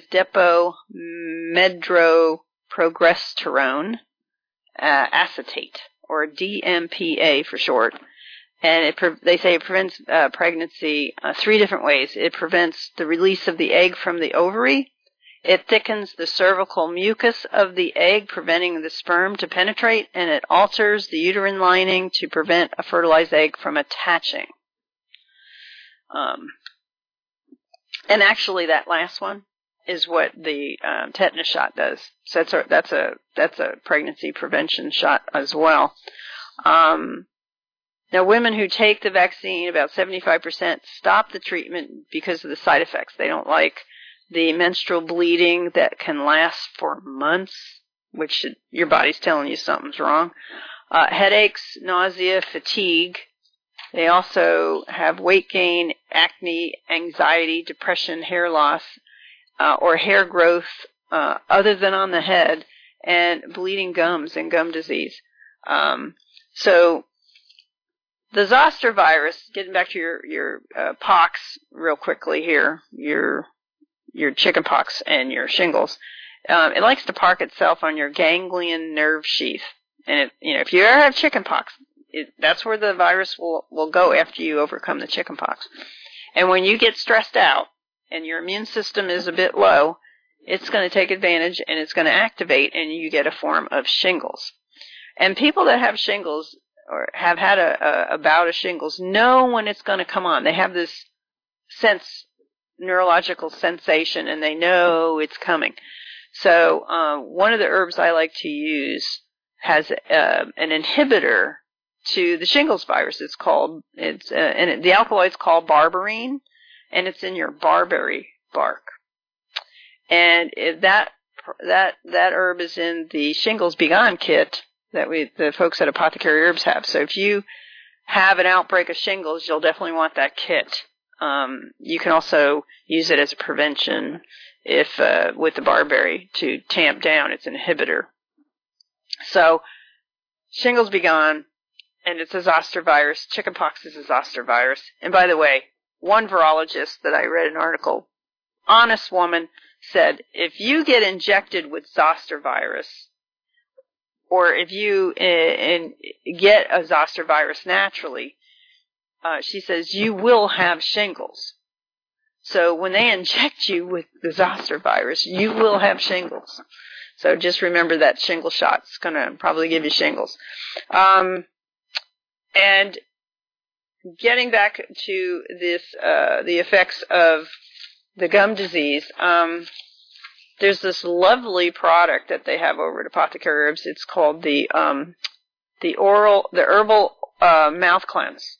Depo-Medroprogesteron uh, acetate, or D M P A for short. And it pre- they say it prevents uh, pregnancy uh, three different ways. It prevents the release of the egg from the ovary. It thickens the cervical mucus of the egg, preventing the sperm to penetrate, and it alters the uterine lining to prevent a fertilized egg from attaching. Um, and actually, that last one is what the um, tetanus shot does. So that's a that's a that's a pregnancy prevention shot as well. Um, now, women who take the vaccine, about seventy-five percent, stop the treatment because of the side effects. They don't like the menstrual bleeding that can last for months, which your body's telling you something's wrong. Uh, headaches, nausea, fatigue. They also have weight gain, acne, anxiety, depression, hair loss, uh, or hair growth uh, other than on the head, and bleeding gums and gum disease. Um, so the zoster virus, getting back to your, your uh, pox real quickly here, your your chickenpox and your shingles, um, it likes to park itself on your ganglion nerve sheath. And it, you know, if you ever have chickenpox, it, that's where the virus will, will go after you overcome the chickenpox. And when you get stressed out and your immune system is a bit low, it's going to take advantage and it's going to activate, and you get a form of shingles. And people that have shingles or have had a, a, a bout of shingles know when it's going to come on. They have this sense, neurological sensation, and they know it's coming. So uh, one of the herbs I like to use has uh, an inhibitor to the shingles virus. It's called it's uh, and it, the alkaloid's called berberine, and it's in your barberry bark. And it, that that that herb is in the Shingles Be Gone kit that we the folks at Apothecary Herbs have. So if you have an outbreak of shingles, you'll definitely want that kit. Um, you can also use it as a prevention if uh, with the barberry to tamp down its inhibitor. So shingles be gone, and it's a zoster virus. Chickenpox is a zoster virus. And by the way, one virologist that I read an article, honest woman, said if you get injected with zoster virus, or if you uh, in, get a zoster virus naturally, Uh, she says, you will have shingles. So when they inject you with the zoster virus, you will have shingles. So just remember that shingle shot's going to probably give you shingles. Um, and getting back to this, uh, the effects of the gum disease, um, there's this lovely product that they have over at Apothecary Herbs. It's called the, um, the oral, the herbal, uh, mouth cleanse.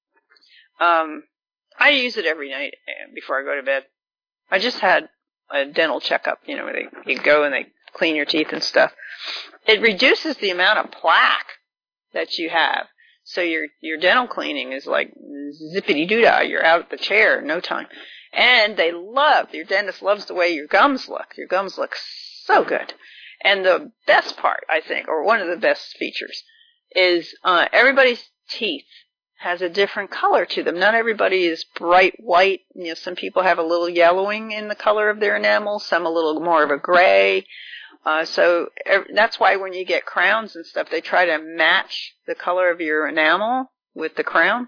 Um, I use it every night before I go to bed. I just had a dental checkup, you know, where they, you go and they clean your teeth and stuff. It reduces the amount of plaque that you have. So your, your dental cleaning is like zippity-doo-dah. You're out of the chair in no time. And they love, your dentist loves the way your gums look. Your gums look so good. And the best part, I think, or one of the best features, is uh, everybody's teeth has a different color to them. Not everybody is bright white. You know, some people have a little yellowing in the color of their enamel, some a little more of a gray. Uh, so er, that's why when you get crowns and stuff, they try to match the color of your enamel with the crown.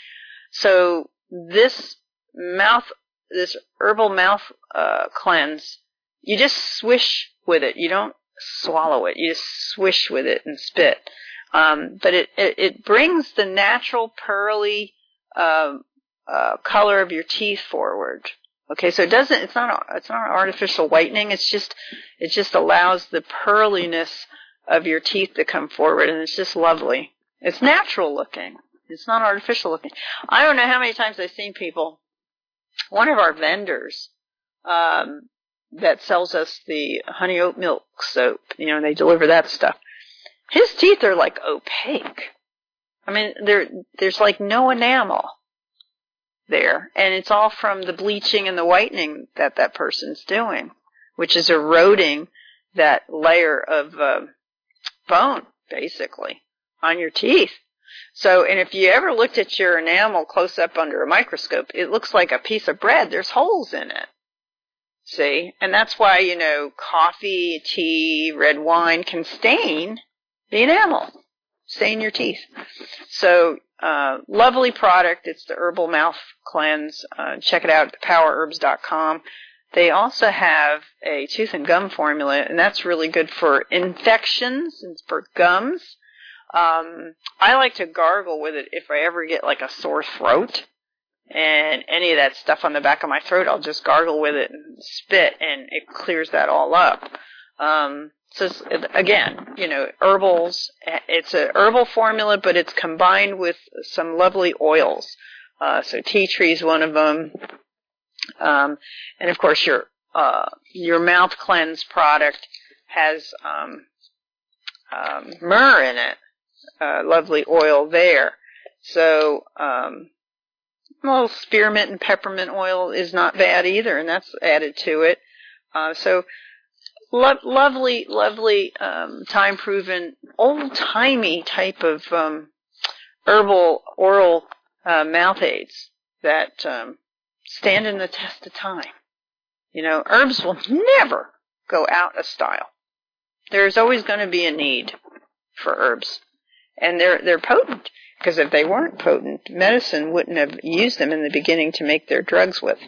So this mouth, this herbal mouth uh, cleanse, you just swish with it. You don't swallow it. You just swish with it and spit. Um, but it, it, it brings the natural pearly uh, uh, color of your teeth forward. Okay, so it doesn't. It's not. A, it's not an artificial whitening. It's just. It just allows the pearliness of your teeth to come forward, and it's just lovely. It's natural looking. It's not artificial looking. I don't know how many times I've seen people. One of our vendors um, that sells us the honey oat milk soap. You know, they deliver that stuff. His teeth are like opaque. I mean, there there's like no enamel there, and it's all from the bleaching and the whitening that that person's doing, which is eroding that layer of uh, bone, basically, on your teeth. So, and if you ever looked at your enamel close up under a microscope, it looks like a piece of bread. There's holes in it. See? And that's why, you know, coffee, tea, red wine can stain the enamel, stain your teeth. So, uh, lovely product. It's the Herbal Mouth Cleanse. Uh, check it out at power herbs dot com. They also have a tooth and gum formula, and that's really good for infections and for gums. Um, I like to gargle with it if I ever get like a sore throat and any of that stuff on the back of my throat. I'll just gargle with it and spit, and it clears that all up. Um, so it's, again, you know, herbals. It's a herbal formula, but it's combined with some lovely oils. Uh, so tea tree is one of them. Um, and of course your, uh, your mouth cleanse product has, um, um, myrrh in it. Uh, lovely oil there. So, um, well, spearmint and peppermint oil is not bad either, and that's added to it. Uh, so, lo- lovely, lovely, um, time-proven, old-timey type of, um, herbal oral, uh, mouth aids that, um, stand in the test of time. You know, herbs will never go out of style. There's always going to be a need for herbs. And they're they're potent, because if they weren't potent, medicine wouldn't have used them in the beginning to make their drugs with.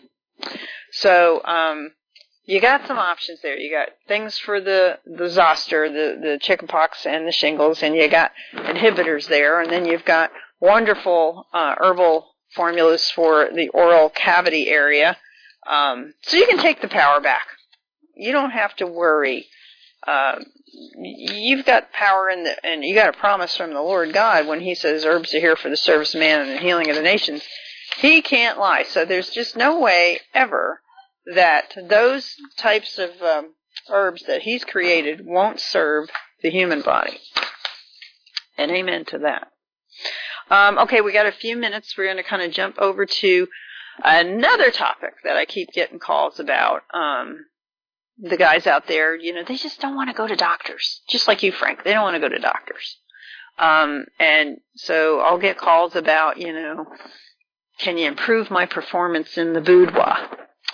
So um, you got some options there. You got things for the, the zoster, the, the chickenpox and the shingles, and you got inhibitors there. And then you've got wonderful uh, herbal formulas for the oral cavity area. Um, so you can take the power back. You don't have to worry. Uh, you've got power in the, and you got a promise from the Lord God when He says herbs are here for the service of man and the healing of the nations. He can't lie. So there's just no way ever that those types of um, herbs that He's created won't serve the human body. And amen to that. Um, okay, we got a few minutes. We're going to kind of jump over to another topic that I keep getting calls about. Um, the guys out there, you know, they just don't want to go to doctors. Just like you, Frank. They don't want to go to doctors. Um, and so I'll get calls about, you know, can you improve my performance in the boudoir?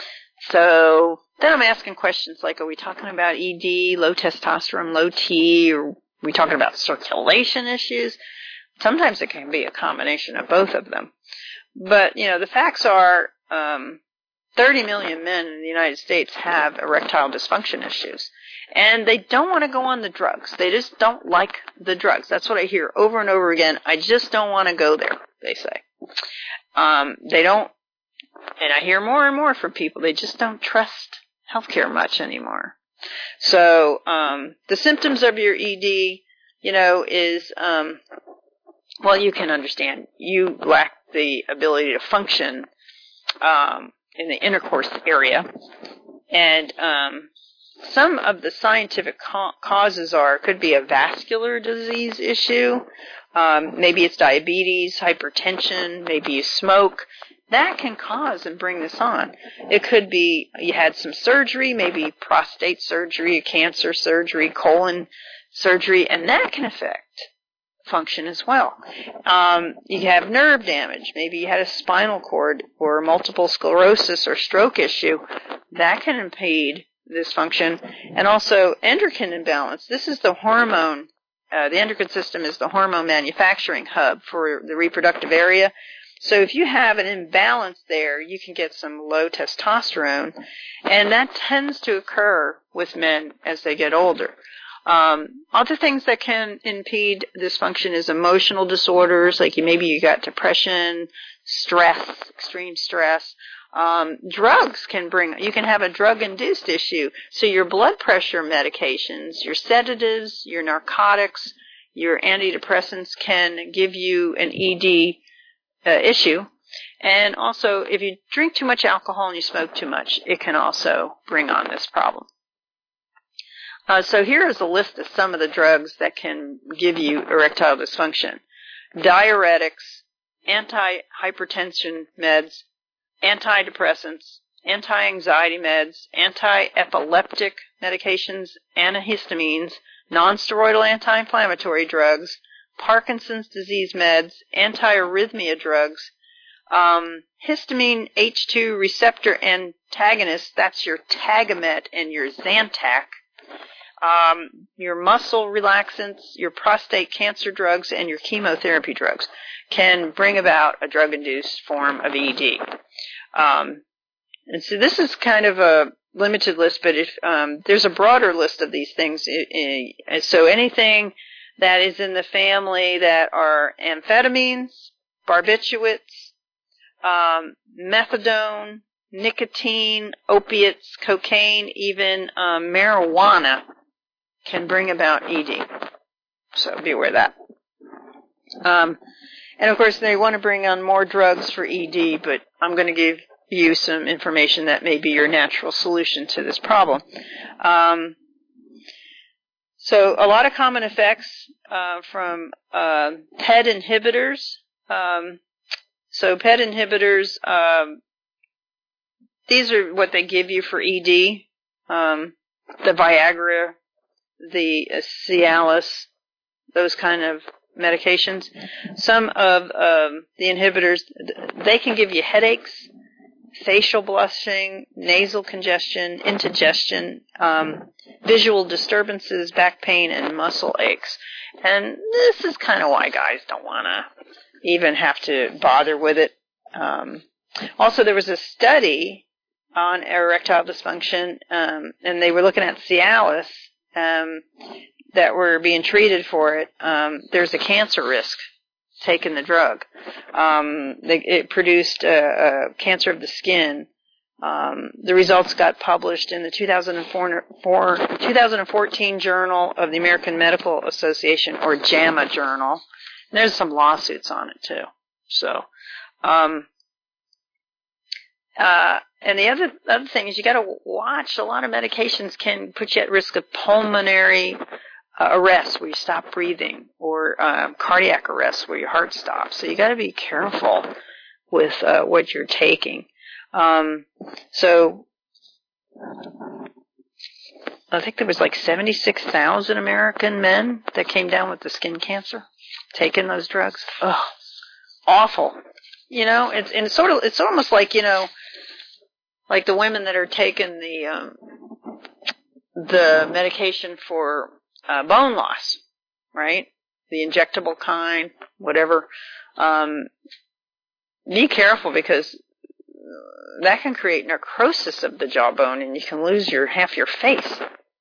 So then I'm asking questions like, are we talking about E D, low testosterone, low T, or are we talking about circulation issues? Sometimes it can be a combination of both of them. But, you know, the facts are, um, thirty million men in the United States have erectile dysfunction issues. And they don't want to go on the drugs. They just don't like the drugs. That's what I hear over and over again. I just don't want to go there, they say. Um, they don't, and I hear more and more from people, they just don't trust healthcare much anymore. So, um, the symptoms of your E D, you know, is, um, well, you can understand. You lack the ability to function, um, in the intercourse area. And, um, some of the scientific ca- causes are, could be a vascular disease issue. Um, maybe it's diabetes, hypertension, maybe you smoke. That can cause and bring this on. It could be you had some surgery, maybe prostate surgery, cancer surgery, colon surgery, and that can affect function as well. Um, you have nerve damage. Maybe you had a spinal cord or multiple sclerosis or stroke issue. That can impede this function. And also endocrine imbalance. This is the hormone. Uh, the endocrine system is the hormone manufacturing hub for the reproductive area. So if you have an imbalance there, you can get some low testosterone, and that tends to occur with men as they get older. Um, other things that can impede this function is emotional disorders, like you, maybe you got depression, stress, extreme stress. Um, drugs can bring, you can have a drug-induced issue. So your blood pressure medications, your sedatives, your narcotics, your antidepressants can give you an E D Uh, issue. And also, if you drink too much alcohol and you smoke too much, it can also bring on this problem. Uh, so here is a list of some of the drugs that can give you erectile dysfunction. Diuretics, anti-hypertension meds, antidepressants, anti-anxiety meds, anti-epileptic medications, antihistamines, non-steroidal anti-inflammatory drugs, Parkinson's disease meds, anti-arrhythmia drugs, um, histamine H two receptor antagonists, that's your Tagamet and your Zantac, um, your muscle relaxants, your prostate cancer drugs, and your chemotherapy drugs can bring about a drug-induced form of E D. Um, and so this is kind of a limited list, but if um, there's a broader list of these things. So anything that is in the family that are amphetamines, barbiturates, um, methadone, nicotine, opiates, cocaine, even um, marijuana can bring about E D. So be aware of that. Um, and of course, they want to bring on more drugs for E D, but I'm going to give you some information that may be your natural solution to this problem. Um, So a lot of common effects uh, from uh, P E D inhibitors. Um, so P E D inhibitors, um, these are what they give you for E D. Um, the Viagra, the uh, Cialis, those kind of medications. Some of um, the inhibitors, they can give you headaches, facial blushing, nasal congestion, indigestion, um, visual disturbances, back pain, and muscle aches. And this is kind of why guys don't want to even have to bother with it. Um, also, there was a study on erectile dysfunction, um, and they were looking at Cialis um, that were being treated for it. Um, there's a cancer risk taking the drug. Um, they, it produced a, a cancer of the skin. Um, the results got published in the two thousand fourteen Journal of the American Medical Association, or JAMA Journal. And there's some lawsuits on it too. So, um, uh, and the other other thing is you got to watch. A lot of medications can put you at risk of pulmonary uh, arrest, where you stop breathing, or uh, cardiac arrest, where your heart stops. So you got to be careful with uh, what you're taking. Um, so I think there was like seventy-six thousand American men that came down with the skin cancer, taking those drugs. Ugh, awful. You know, it's, and it's sort of, it's almost like, you know, like the women that are taking the, um, the medication for uh, bone loss, right? The injectable kind, whatever. Um, be careful, because that can create necrosis of the jawbone, and you can lose your half your face.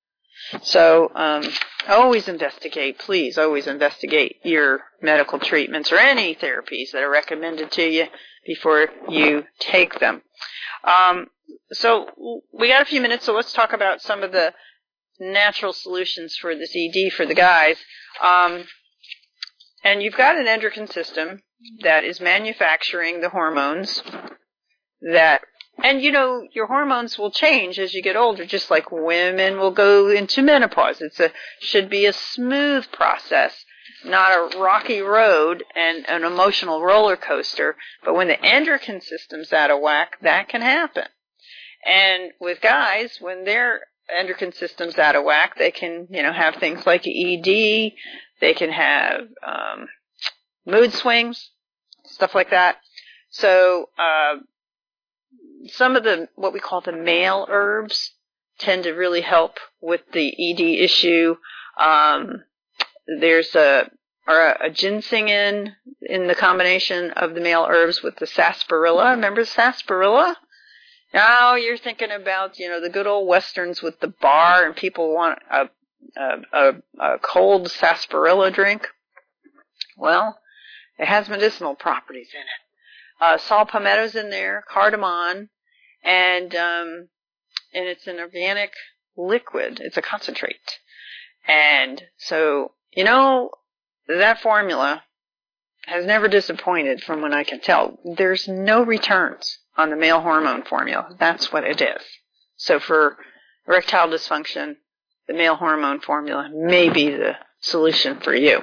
So um, always investigate, please, always investigate your medical treatments or any therapies that are recommended to you before you take them. Um, so we got a few minutes, so let's talk about some of the natural solutions for this E D for the guys. Um, and you've got an endocrine system that is manufacturing the hormones that, and you know, your hormones will change as you get older, just like women will go into menopause. It's a, should be a smooth process, not a rocky road and an emotional roller coaster. But when the endocrine system's out of whack, that can happen. And with guys, when their endocrine system's out of whack, they can, you know, have things like E D, they can have um, mood swings, stuff like that. So uh, some of the, what we call the male herbs, tend to really help with the E D issue. Um, there's a, or a, a ginseng in, in the combination of the male herbs with the sarsaparilla. Remember sarsaparilla? Now you're thinking about, you know, the good old westerns with the bar, and people want a, a, a, a cold sarsaparilla drink. Well, it has medicinal properties in it. Uh, saw palmetto's in there, cardamom, and um, and it's an organic liquid. It's a concentrate. And so, you know, that formula has never disappointed from what I can tell. There's no returns on the male hormone formula. That's what it is. So for erectile dysfunction, the male hormone formula may be the solution for you.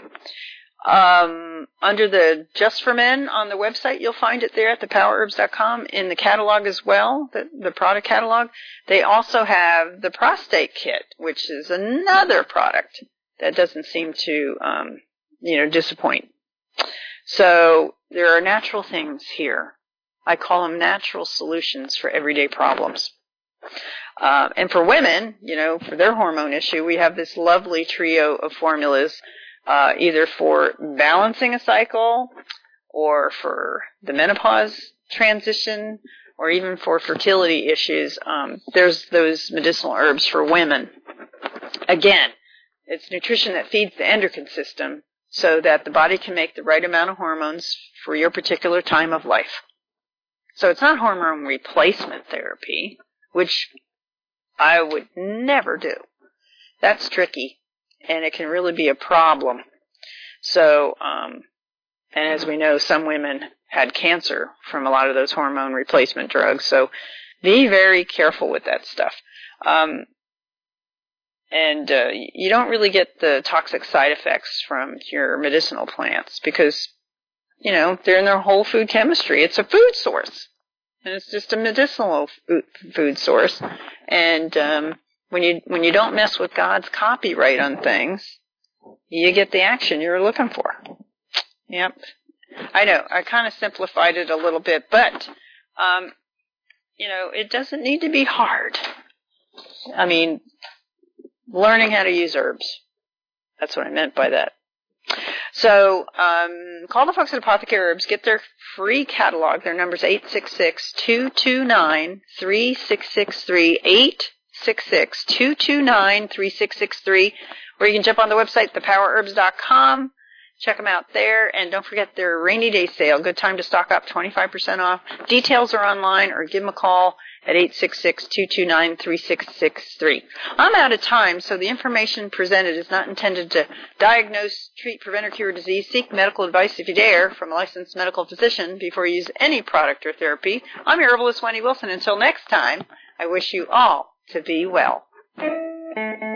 Um, under the Just for Men on the website, you'll find it there at the power herbs dot com. In the catalog as well, the, the product catalog, they also have the prostate kit, which is another product that doesn't seem to, um, you know, disappoint. So there are natural things here. I call them natural solutions for everyday problems. Uh, and for women, you know, for their hormone issue, we have this lovely trio of formulas, uh, either for balancing a cycle or for the menopause transition or even for fertility issues. Um, there's those medicinal herbs for women. Again, it's nutrition that feeds the endocrine system so that the body can make the right amount of hormones for your particular time of life. So it's not hormone replacement therapy, which I would never do. That's tricky, and it can really be a problem. So, um, and as we know, some women had cancer from a lot of those hormone replacement drugs. So be very careful with that stuff. Um, and uh, you don't really get the toxic side effects from your medicinal plants because, you know, they're in their whole food chemistry. It's a food source. And it's just a medicinal food source. And um, when you when you don't mess with God's copyright on things, you get the action you're looking for. Yep. I know, I kind of simplified it a little bit, but, um, you know, it doesn't need to be hard. I mean, learning how to use herbs. That's what I meant by that. So, um, call the folks at Apothecary Herbs. Get their free catalog. Their number's eight six six, two two nine, three six six three, eight six six, two two nine, three six six three, or you can jump on the website, the power herbs dot com. Check them out there, and don't forget their rainy day sale. Good time to stock up, twenty-five percent off. Details are online, or give them a call at eight six six, two two nine, three six six three. I'm out of time, so the information presented is not intended to diagnose, treat, prevent, or cure disease. Seek medical advice if you dare from a licensed medical physician before you use any product or therapy. I'm your herbalist, Wendy Wilson. Until next time, I wish you all to be well.